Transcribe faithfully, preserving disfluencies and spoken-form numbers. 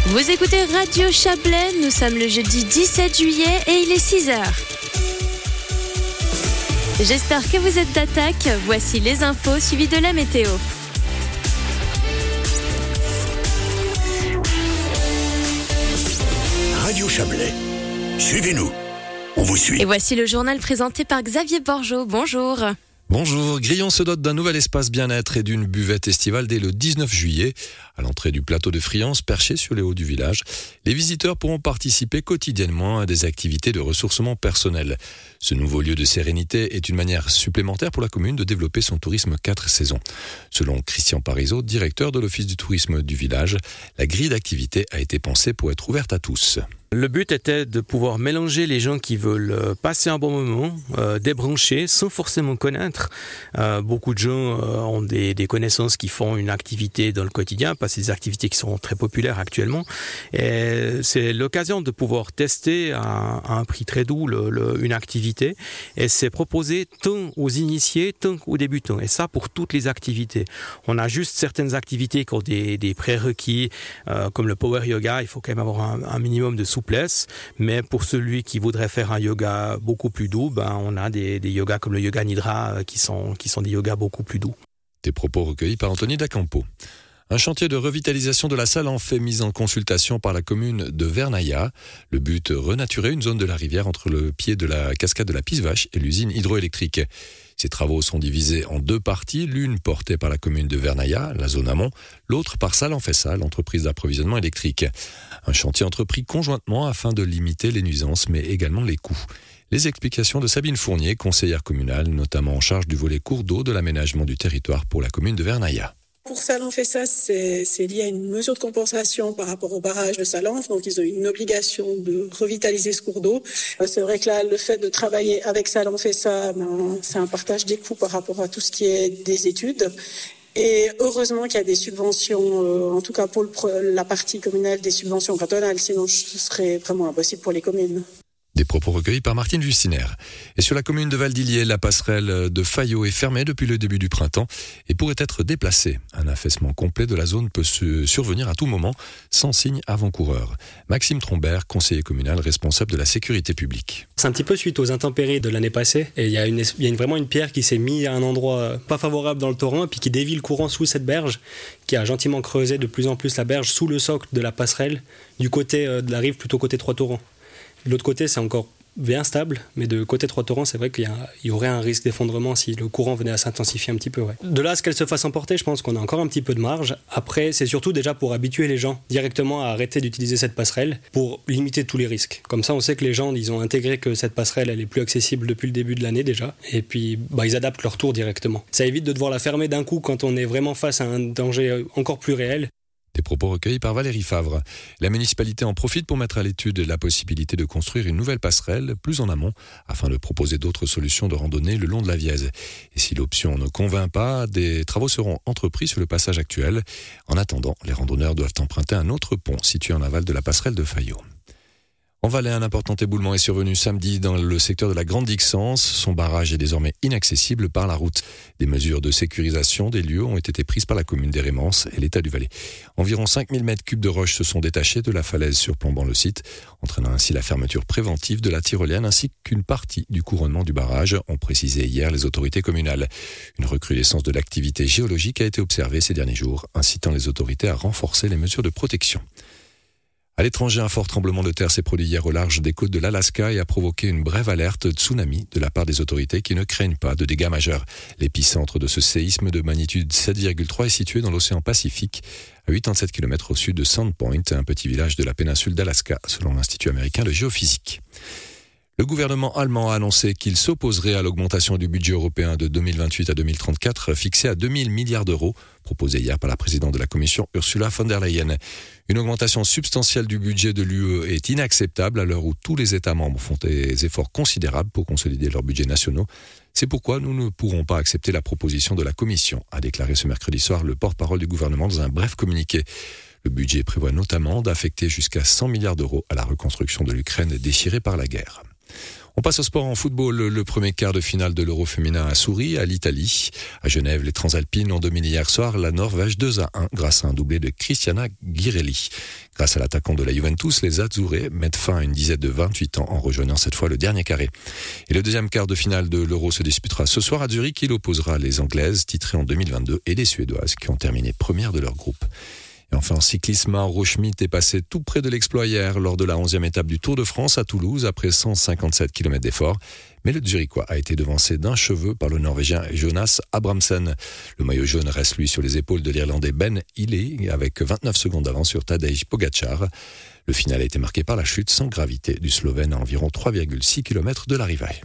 Vous écoutez Radio Chablais, nous sommes le jeudi dix-sept juillet et il est six heures. J'espère que vous êtes d'attaque. Voici les infos suivies de la météo. Radio Chablais, suivez-nous, on vous suit. Et voici le journal présenté par Xavier Borgeaud. Bonjour. Bonjour, Grillon se dote d'un nouvel espace bien-être et d'une buvette estivale dès le dix-neuf juillet. À l'entrée du plateau de Friance, perché sur les hauts du village, les visiteurs pourront participer quotidiennement à des activités de ressourcement personnel. Ce nouveau lieu de sérénité est une manière supplémentaire pour la commune de développer son tourisme quatre saisons. Selon Christian Parizeau, directeur de l'office du tourisme du village, la grille d'activités a été pensée pour être ouverte à tous. Le but était de pouvoir mélanger les gens qui veulent passer un bon moment, euh, débrancher, sans forcément connaître. Euh, beaucoup de gens euh, ont des, des connaissances qui font une activité dans le quotidien, parce que c'est des activités qui sont très populaires actuellement. Et c'est l'occasion de pouvoir tester à, à un prix très doux le, le, une activité. Et c'est proposé tant aux initiés, tant aux débutants. Et ça pour toutes les activités. On a juste certaines activités qui ont des, des prérequis, euh, comme le power yoga. Il faut quand même avoir un, un minimum de souplesse. Mais pour celui qui voudrait faire un yoga beaucoup plus doux, ben on a des, des yogas comme le yoga nidra qui sont, qui sont des yogas beaucoup plus doux. Des propos recueillis par Anthony Dacampo. Un chantier de revitalisation de la salle en fait mise en consultation par la commune de Vernaya. Le but, renaturer une zone de la rivière entre le pied de la cascade de la Pissevache et l'usine hydroélectrique. Ces travaux sont divisés en deux parties, l'une portée par la commune de Vernaya, la zone amont, l'autre par Salle en Fessa, l'entreprise d'approvisionnement électrique. Un chantier entrepris conjointement afin de limiter les nuisances mais également les coûts. Les explications de Sabine Fournier, conseillère communale, notamment en charge du volet cours d'eau de l'aménagement du territoire pour la commune de Vernaya. Pour Salanf et ça, c'est, c'est lié à une mesure de compensation par rapport au barrage de Salanf. Donc, ils ont une obligation de revitaliser ce cours d'eau. C'est vrai que là, le fait de travailler avec Salanf et ça, ben, c'est un partage des coûts par rapport à tout ce qui est des études. Et heureusement qu'il y a des subventions, euh, en tout cas pour le, la partie communale, des subventions cantonales. Sinon, ce serait vraiment impossible pour les communes. Des propos recueillis par Martine Justiner. Et sur la commune de Valdilier, la passerelle de Fayot est fermée depuis le début du printemps et pourrait être déplacée. Un affaissement complet de la zone peut se survenir à tout moment, sans signe avant-coureur. Maxime Trombert, conseiller communal responsable de la sécurité publique. C'est un petit peu suite aux intempéries de l'année passée. Et il y a, une, il y a une, vraiment une pierre qui s'est mise à un endroit pas favorable dans le torrent et puis qui dévie le courant sous cette berge, qui a gentiment creusé de plus en plus la berge sous le socle de la passerelle, du côté de la rive plutôt côté Trois-Torrents. De l'autre côté, c'est encore bien stable, mais de côté Trois-Torrents, c'est vrai qu'il y, a, il y aurait un risque d'effondrement si le courant venait à s'intensifier un petit peu. Ouais. De là à ce qu'elle se fasse emporter, je pense qu'on a encore un petit peu de marge. Après, c'est surtout déjà pour habituer les gens directement à arrêter d'utiliser cette passerelle pour limiter tous les risques. Comme ça, on sait que les gens, ils ont intégré que cette passerelle, elle est plus accessible depuis le début de l'année déjà, et puis bah, ils adaptent leur tour directement. Ça évite de devoir la fermer d'un coup quand on est vraiment face à un danger encore plus réel. Des propos recueillis par Valérie Favre. La municipalité en profite pour mettre à l'étude la possibilité de construire une nouvelle passerelle plus en amont afin de proposer d'autres solutions de randonnée le long de la Vièze. Et si l'option ne convainc pas, des travaux seront entrepris sur le passage actuel. En attendant, les randonneurs doivent emprunter un autre pont situé en aval de la passerelle de Fayot. En Valais, un important éboulement est survenu samedi dans le secteur de la Grande Dixence. Son barrage est désormais inaccessible par la route. Des mesures de sécurisation des lieux ont été prises par la commune d'Hérémence et l'État du Valais. Environ cinq mille mètres cubes de roches se sont détachés de la falaise surplombant le site, entraînant ainsi la fermeture préventive de la tyrolienne ainsi qu'une partie du couronnement du barrage, ont précisé hier les autorités communales. Une recrudescence de l'activité géologique a été observée ces derniers jours, incitant les autorités à renforcer les mesures de protection. À l'étranger, un fort tremblement de terre s'est produit hier au large des côtes de l'Alaska et a provoqué une brève alerte tsunami de la part des autorités qui ne craignent pas de dégâts majeurs. L'épicentre de ce séisme de magnitude sept virgule trois est situé dans l'océan Pacifique, à quatre-vingt-dix-sept kilomètres au sud de Sandpoint, un petit village de la péninsule d'Alaska, selon l'Institut américain de géophysique. Le gouvernement allemand a annoncé qu'il s'opposerait à l'augmentation du budget européen de deux mille vingt-huit à deux mille trente-quatre, fixé à deux mille milliards d'euros, proposé hier par la présidente de la Commission, Ursula von der Leyen. Une augmentation substantielle du budget de l'U E est inacceptable à l'heure où tous les États membres font des efforts considérables pour consolider leurs budgets nationaux. C'est pourquoi nous ne pourrons pas accepter la proposition de la Commission, a déclaré ce mercredi soir le porte-parole du gouvernement dans un bref communiqué. Le budget prévoit notamment d'affecter jusqu'à cent milliards d'euros à la reconstruction de l'Ukraine déchirée par la guerre. On passe au sport en football. Le premier quart de finale de l'Euro féminin a souri à l'Italie. À Genève, les Transalpines ont dominé hier soir la Norvège deux à un grâce à un doublé de Cristiana Ghirelli. Grâce à l'attaquant de la Juventus, les Azzurre mettent fin à une dizaine de vingt-huit ans en rejoignant cette fois le dernier carré. Et le deuxième quart de finale de l'Euro se disputera ce soir à Zurich. Il opposera les Anglaises titrées en deux mille vingt-deux et les Suédoises qui ont terminé premières de leur groupe. Et enfin, en cyclisme, Mauro Schmid est passé tout près de l'exploit hier lors de la onzième étape du Tour de France à Toulouse après cent cinquante-sept kilomètres d'effort. Mais le Zurichois a été devancé d'un cheveu par le Norvégien Jonas Abrahamsen. Le maillot jaune reste lui sur les épaules de l'Irlandais Ben Healy avec vingt-neuf secondes d'avance sur Tadej Pogacar. Le final a été marqué par la chute sans gravité du Slovène à environ trois virgule six kilomètres de l'arrivée.